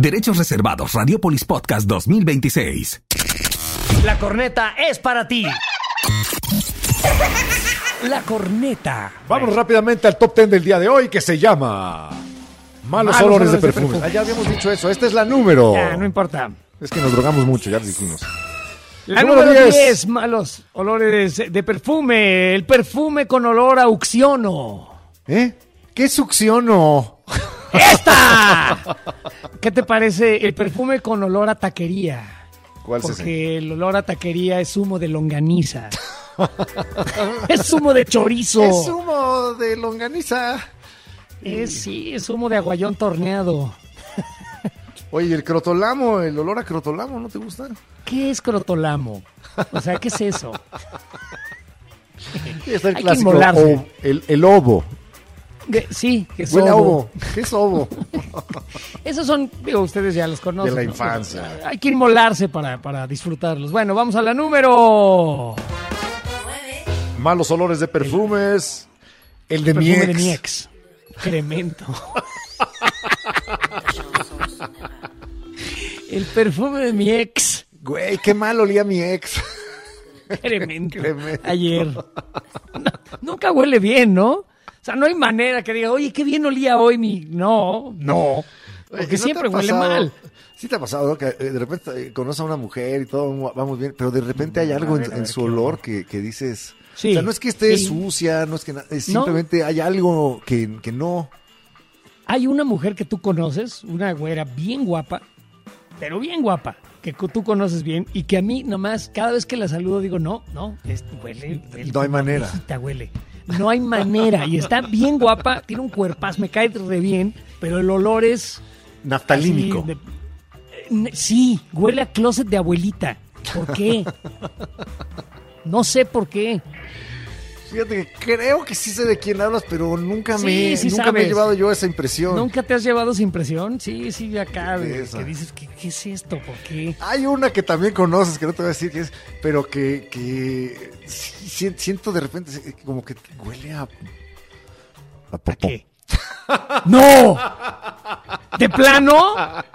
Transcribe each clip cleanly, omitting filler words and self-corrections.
Derechos reservados. Radiopolis Podcast 2026. La corneta es para ti. La corneta. Vamos rápidamente al top 10 del día de hoy, que se llama Malos olores de perfume. Ya habíamos dicho eso. Esta es la número. Ya, no importa. Es que nos drogamos mucho, ya lo dijimos. La número 10, malos olores de perfume. El perfume con olor a uxiono. ¿Qué es uxiono? ¡Esta! ¿Qué te parece el perfume con olor a taquería? ¿Cuál es ese? Porque el olor a taquería es humo de longaniza. Es humo de chorizo. Es humo de longaniza. Sí, es humo de aguayón torneado. Oye, el crotolamo, el olor a crotolamo, ¿no te gusta? ¿Qué es crotolamo? O sea, ¿qué es eso? Sí, está el Hay que clásico inmolarse. el ovo. Sí, que es Huele a ovo. ovo. ¿Qué es ovo? Esos son, digo, ustedes ya los conocen. De la ¿no? infancia. Hay que inmolarse para disfrutarlos. Bueno, vamos a la número... Malos olores de perfumes. El de mi perfume ex. de mi ex. Cremento. El perfume de mi ex. Güey, qué mal olía mi ex. Cremento. Cremento. Ayer. Nunca huele bien, ¿no? O sea, no hay manera que diga, oye, qué bien olía hoy mi... No. Porque Oye, ¿no siempre te ha huele pasado? mal. Sí te ha pasado, ¿no? Que de repente conoces a una mujer y todo va muy bien, pero de repente hay algo en su olor que dices... Sí. O sea, no es que esté Sí. sucia, no es que es simplemente hay algo que no... Hay una mujer que tú conoces, una güera bien guapa, pero bien guapa, que tú conoces bien y que a mí nomás, cada vez que la saludo digo, no, huele. No hay manera. Viejita huele. No hay manera. Y está bien guapa, tiene un cuerpazo, me cae re bien, pero el olor es... Naftalínico. Sí, huele a closet de abuelita. ¿Por qué? No sé por qué. Fíjate que creo que sí sé de quién hablas, pero nunca Sí, me he sabes. llevado yo esa impresión. ¿Nunca te has llevado esa impresión? Sí, acá, Esa. que dices, ¿qué es esto? ¿Por qué? Hay una que también conoces, que no te voy a decir qué es, pero que sí, siento de repente como que huele a popó. ¿A qué? ¡No! ¿De plano?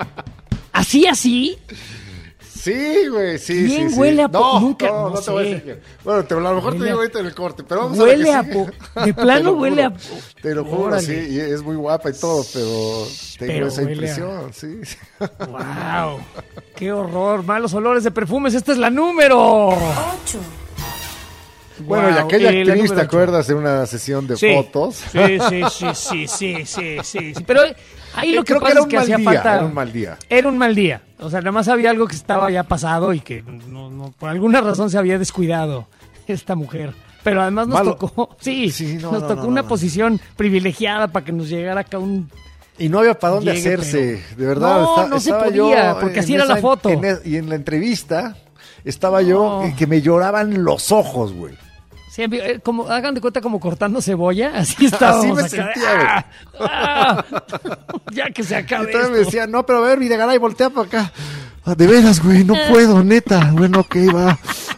¿Así? Sí, güey, sí. ¿Quién sí, huele sí. a popó? Nunca, no no te voy a sé. decir quién. Bueno, a lo mejor te Huele digo a- ahorita en el corte, pero vamos Huele a a ver que popó. sigue. De plano Te lo huele juro. a... Te lo juro, Órale. sí, y es muy guapa y todo, pero tengo Pero esa huele a- impresión, sí. ¡Wow! ¡Qué horror! Malos olores de perfumes. Esta es la número... 8. Bueno, y Wow, aquella la actriz, número ¿te ocho. acuerdas de una sesión de fotos? Sí. Pero ahí lo que Creo pasa es que hacía día, falta... era un mal día. Era un mal día. O sea, nada más había algo que estaba ya pasado y que no, por alguna razón se había descuidado esta mujer. Pero además nos Malo. tocó... Sí, Sí, nos tocó una posición privilegiada para que nos llegara acá un... Y no había para dónde Llegue, hacerse, pero- de verdad. No se estaba podía, yo porque en así era la foto. y en la entrevista estaba yo que me lloraban los ojos, güey. Sí, como, hagan de cuenta como cortando cebolla, así estábamos Así me acá. sentía, ¡Ah! Ya que se Y acabe todavía me esto. decía, no, pero a ver, Videgaray, voltea para acá. Ah, de veras, güey, no puedo, neta. Bueno, ok, va.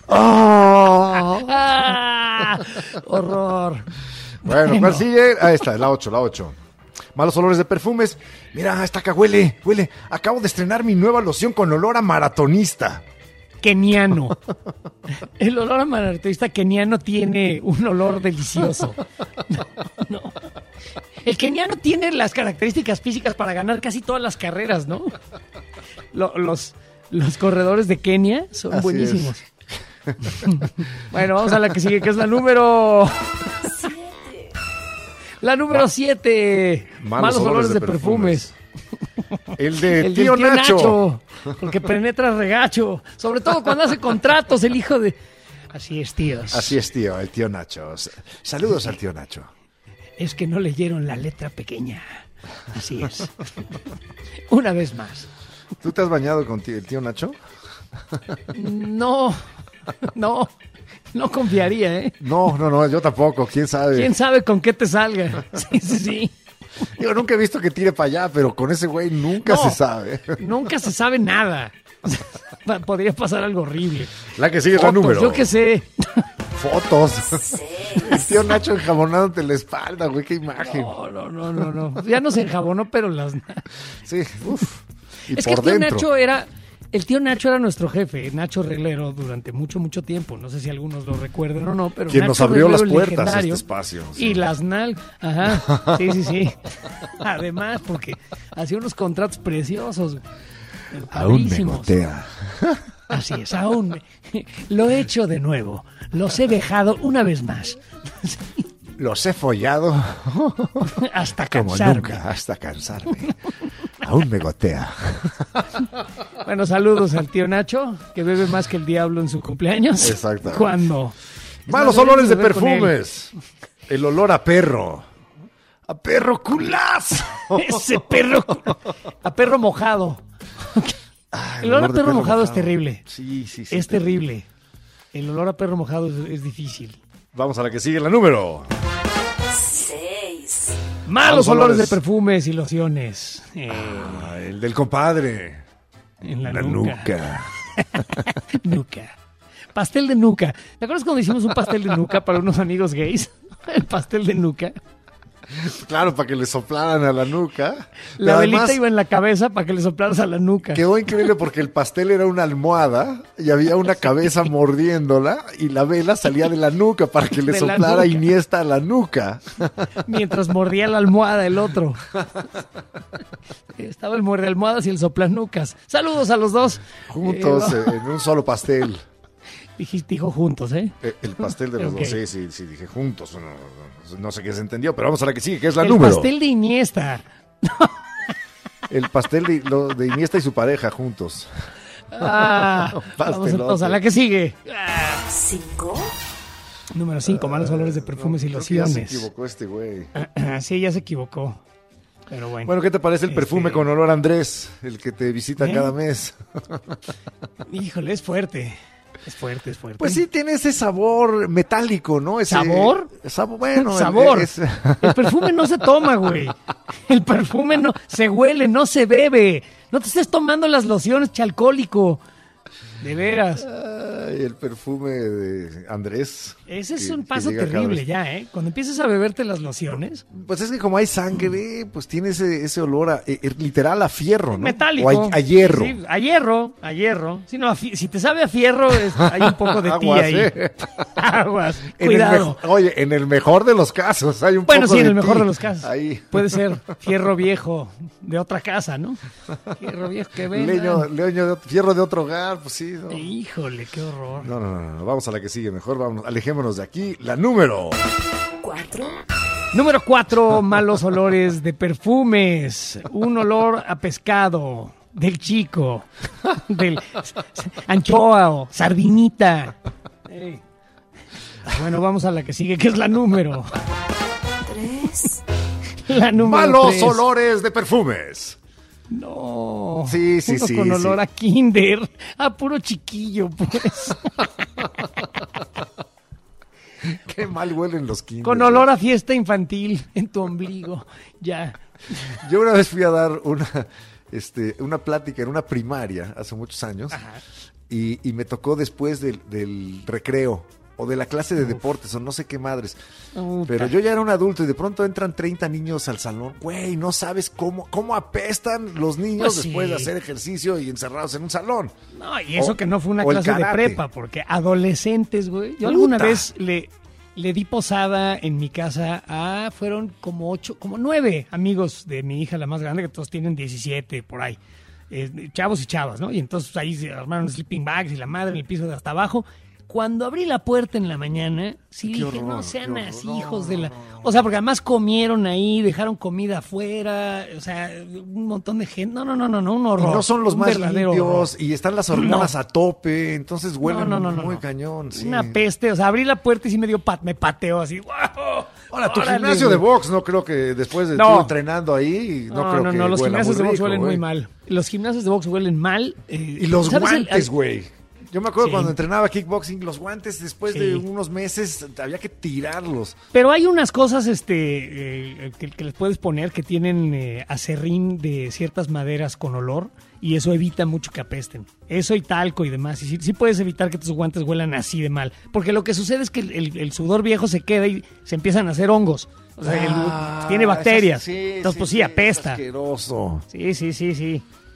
Ah. ¡Ah! Horror. Bueno, ¿cuál sigue? Ahí está, la 8. Malos olores de perfumes. Mira, esta acá huele. Acabo de estrenar mi nueva loción con olor a maratonista. Keniano. El olor a maratonista keniano tiene un olor delicioso. No. El keniano tiene las características físicas para ganar casi todas las carreras, ¿no? Los corredores de Kenia son Así buenísimos. Bueno, vamos a la que sigue, que es la número... La número 7. Malos olores de perfumes. El de El tío del Nacho. Porque penetra regacho. Sobre todo cuando hace contratos, el hijo de... Así es, tíos. Así es, tío, el tío Nacho. Saludos al tío Nacho. Es que no leyeron la letra pequeña. Así es. Una vez más. ¿Tú te has bañado con el tío Nacho? No confiaría, ¿eh? No, yo tampoco, quién sabe. ¿Quién sabe con qué te salga? Sí. Digo, nunca he visto que tire para allá, pero con ese güey nunca No. se sabe. Nunca se sabe nada. O sea, podría pasar algo horrible. La que sigue es la Fotos, número. yo qué sé. Fotos. El tío Nacho enjabonándote la espalda, güey, qué imagen. No. Ya no se enjabonó, pero las... Sí, uff. Y Es que por el tío dentro. Nacho era nuestro jefe, Nacho Reglero, durante mucho, mucho tiempo. No sé si algunos lo recuerdan o no, pero Quien Nacho nos abrió Reglero, las el puertas a legendario, este espacio. Sí. Y las Ajá, sí. Además, porque hacía unos contratos preciosos. Aún me padrísimos. gotea. Así es, lo he hecho de nuevo. Los he dejado una vez más. Los he follado Hasta como cansarme. nunca, hasta cansarme. Aún me gotea. Bueno, saludos al tío Nacho, que bebe más que el diablo en su cumpleaños. Exactamente. Cuando Malos Es más, olores de deberíamos beber con él. perfumes. El olor a perro. A perro culazo. Ese perro, a perro mojado. Ay, El olor a de perro mojado es terrible. Sí. Es terrible. El olor a perro mojado es difícil. Vamos a la que sigue, la número. 6, Malos olores de olores. perfumes y lociones. El del compadre. En la nuca. Nuca. Pastel de nuca. ¿Te acuerdas cuando hicimos un pastel de nuca para unos amigos gays? El pastel de nuca. Claro, para que le soplaran a la nuca. La Pero velita además, iba en la cabeza para que le soplaras a la nuca. quedó increíble porque el pastel era una almohada y había una cabeza mordiéndola y la vela salía de la nuca para que le De la soplara nuca. Iniesta a la nuca. Mientras mordía la almohada el otro. Estaba el muerde almohadas y el soplanucas. Saludos a los dos. Juntos en un solo pastel. Dijo juntos, ¿eh? El pastel de los Ok. dos. Sí, dije juntos. No sé qué se entendió, pero vamos a la que sigue, que es la El número. pastel de Iniesta. El pastel de Iniesta y su pareja juntos. Vamos pastelote. entonces a la que sigue. 5, Número 5, malos olores de perfumes y Creo que ya se lociones. equivocó este güey. Sí, ya se equivocó. Pero bueno. Bueno, ¿qué te parece el perfume con olor a Andrés? El que te visita ¿Eh? cada mes. Híjole, es fuerte. Es fuerte. Pues sí, tiene ese sabor metálico, ¿no? Ese, ¿Sabor? Bueno, Sabor. es- El perfume no se toma, güey. El perfume no se huele, no se bebe. No te estés tomando las lociones, chalcólico. De veras. Ay, el perfume de Andrés. Ese es que- un que paso llega cada terrible vez. ya, ¿eh? Cuando empiezas a beberte las lociones. Pues es que como hay sangre, pues tiene ese olor a, literal a fierro, ¿no? Metálico. O a hierro. Sí, a hierro. Si, no, si te sabe a fierro, hay un poco de ti Aguas, ahí. Aguas. En el Cuidado. oye, en el mejor de los casos hay un Bueno, poco sí, en de el mejor ti de los casos. Ahí. Puede ser fierro viejo de otra casa, ¿no? Fierro viejo que vendan. Fierro de otro hogar, pues sí. No. Híjole, qué horror. No. Vamos a la que sigue mejor. Vamos, alejémonos de aquí. La número. 4, Número 4, malos olores de perfumes. Un olor a pescado, del chico, del anchoa o sardinita. Ey. Bueno, vamos a la que sigue, que es la número. 3, La número Malos 3. olores de perfumes. No. Sí, Uno sí, con olor sí. a kinder. A puro chiquillo, pues. Qué mal huelen los kinders. Con olor a fiesta infantil en tu ombligo. Ya. Yo una vez fui a dar una plática en una primaria hace muchos años y me tocó después del recreo o de la clase de deportes o no sé qué madres. Puta. Pero yo ya era un adulto y de pronto entran 30 niños al salón. Güey, no sabes cómo apestan los niños Pues sí. después de hacer ejercicio y encerrados en un salón. No, y eso O- que no fue una o el clase de karate. prepa, porque adolescentes, güey. Yo alguna Puta. vez le di posada en mi casa fueron como 9 amigos de mi hija, la más grande, que todos tienen 17 por ahí. Chavos y chavas, ¿no? Y entonces ahí se armaron sleeping bags y la madre en el piso de hasta abajo. Cuando abrí la puerta en la mañana, sí Qué dije, horror, no sean qué horror. así, No, hijos de la... O sea, porque además comieron ahí, dejaron comida afuera, o sea, un montón de gente. No, un Y horror. no son los un más verdadero limpios horror. y están las hormonas No. a tope, entonces huelen No. muy cañón. Sí. Una peste, o sea, abrí la puerta y sí me pateó así. ¡Wow! Ahora, tu Órale, gimnasio de güey. box, no creo que después de No. tú entrenando ahí, no creo que los huela gimnasios muy de box rico, huelen güey. muy mal. Los gimnasios de box huelen mal. Y los ¿sabes guantes, güey. Yo me acuerdo Sí. cuando entrenaba kickboxing, los guantes después Sí. de unos meses había que tirarlos. Pero hay unas cosas que les puedes poner que tienen acerrín de ciertas maderas con olor y eso evita mucho que apesten. Eso y talco y demás. Y sí puedes evitar que tus guantes huelan así de mal. Porque lo que sucede es que el sudor viejo se queda y se empiezan a hacer hongos. O sea, tiene bacterias. Entonces, pues sí, apesta. Asqueroso. Sí.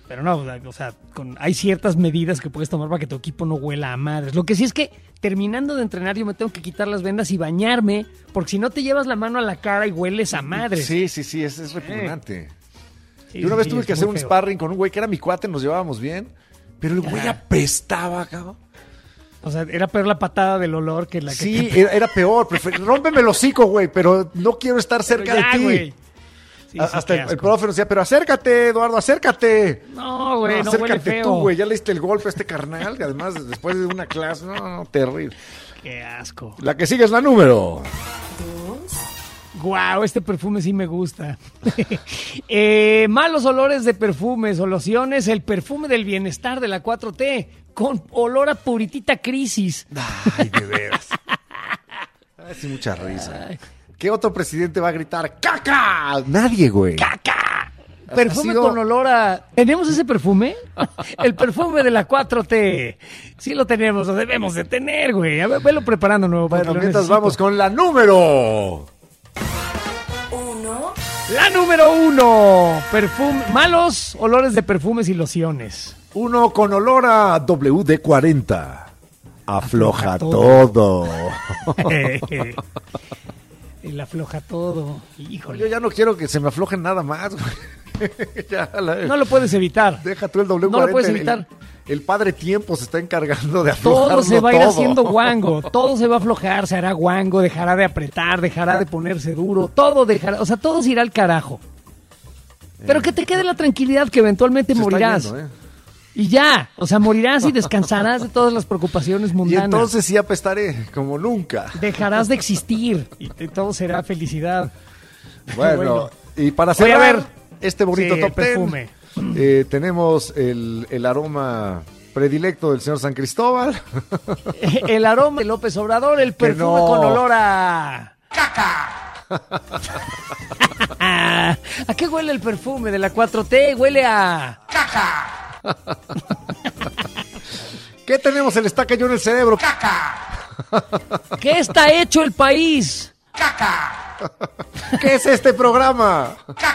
Pero no, o sea, hay ciertas medidas que puedes tomar para que tu equipo no huela a madres. Lo que sí es que terminando de entrenar yo me tengo que quitar las vendas y bañarme, porque si no te llevas la mano a la cara y hueles a madres. Sí, es repugnante. Sí, Yo una vez sí, tuve es que hacer muy un feo. sparring con un güey que era mi cuate, nos llevábamos bien, pero el güey Ajá. apestaba, cabrón. O sea, era peor la patada del olor que la que... Sí, era peor. Rómpeme el hocico, güey, pero no quiero estar Pero cerca ya, de ti. güey. Sí, Hasta qué el asco. profe nos decía, pero acércate, Eduardo, acércate. No, güey, no huele acércate feo. tú, güey. Ya le diste el golpe a este carnal, que además después de una clase, no, terrible. Qué asco. La que sigue es la número. 2, Guau, este perfume sí me gusta. Malos olores de perfumes o lociones, el perfume del bienestar de la 4T, con olor a puritita crisis. Ay, de veras. Ay, sí, mucha risa. ¿Qué otro presidente va a gritar ¡caca! Nadie, güey. ¡Caca! Perfume sido- con olor a... ¿Tenemos ese perfume? El perfume de la 4T. Sí lo tenemos, lo debemos de tener, güey. A ver, velo preparando nuevo. Bueno, mientras vamos con la número. 1, La número 1. Malos olores de perfumes y lociones. Uno con olor a WD-40. Afloja Afloja todo. El afloja todo. Yo Híjole. ya no quiero que se me aflojen nada más, güey. Ya, No lo puedes evitar. deja tú el WD-40. No lo puedes evitar. El padre tiempo se está encargando de aflojarlo Todo se va a ir todo. haciendo guango, todo se va a aflojar, se hará guango, dejará de apretar, dejará de ponerse duro, todo dejará, o sea, todo se irá al carajo. Pero que te quede la tranquilidad que eventualmente Se está morirás. yendo, ¿eh? Y ya, o sea, morirás y descansarás de todas las preocupaciones Y mundanas. entonces sí apestaré, como nunca. Dejarás de existir y todo será felicidad. Bueno, y para Voy a cerrar ver. este bonito Sí, el top 10, perfume. tenemos el aroma predilecto del señor San Cristóbal. El aroma de López Obrador, el perfume no. con olor a... ¿A qué huele el perfume de la 4T? Huele a... ¿Qué tenemos? Se le está cayendo el cerebro. ¿Qué está hecho el país? ¿Qué es este programa?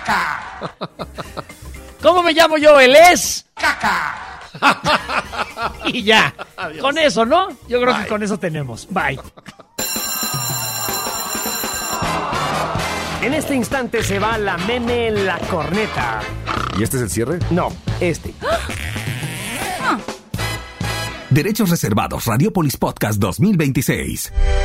¿Cómo me llamo yo? Él es... Y ya. Con eso, ¿no? Yo creo que con eso tenemos. Bye. En este instante se va la meme en la corneta. ¿Y este es el cierre? No, este. Derechos reservados. Radiopolis Podcast 2026.